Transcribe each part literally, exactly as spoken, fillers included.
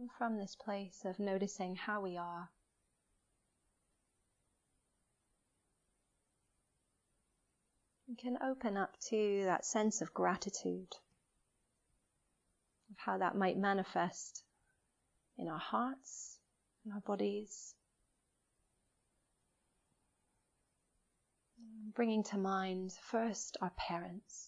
And from this place of noticing how we are, we can open up to that sense of gratitude, of how that might manifest in our hearts, in our bodies, bringing to mind first our parents.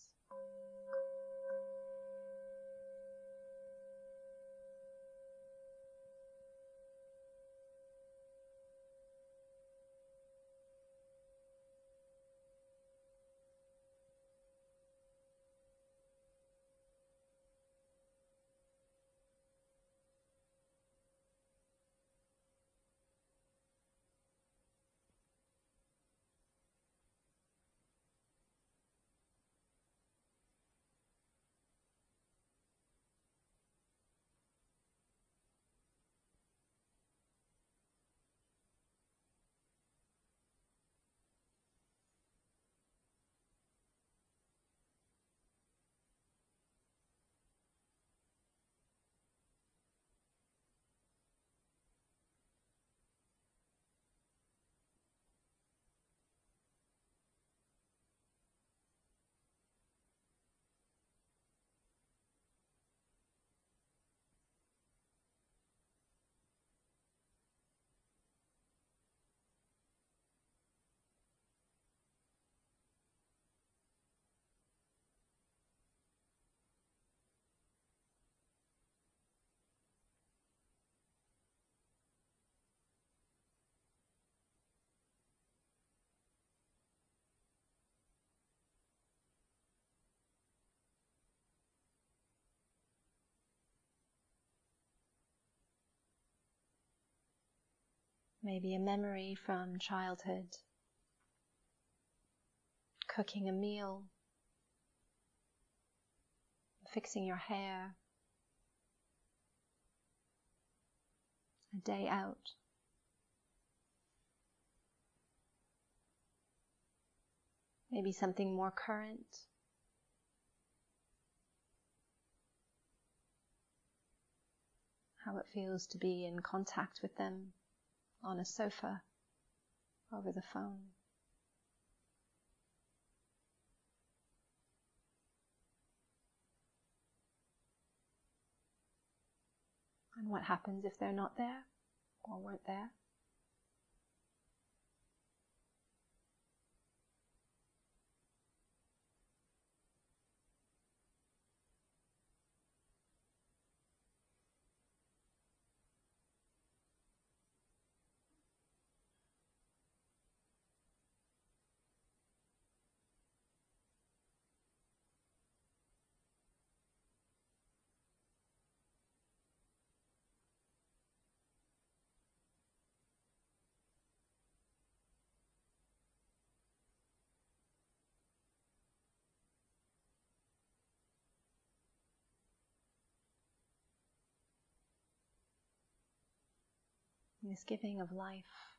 Maybe a memory from childhood, cooking a meal, fixing your hair, a day out. Maybe something more current. How it feels to be in contact with them on a sofa, over the phone. And what happens if they're not there or weren't there? This giving of life.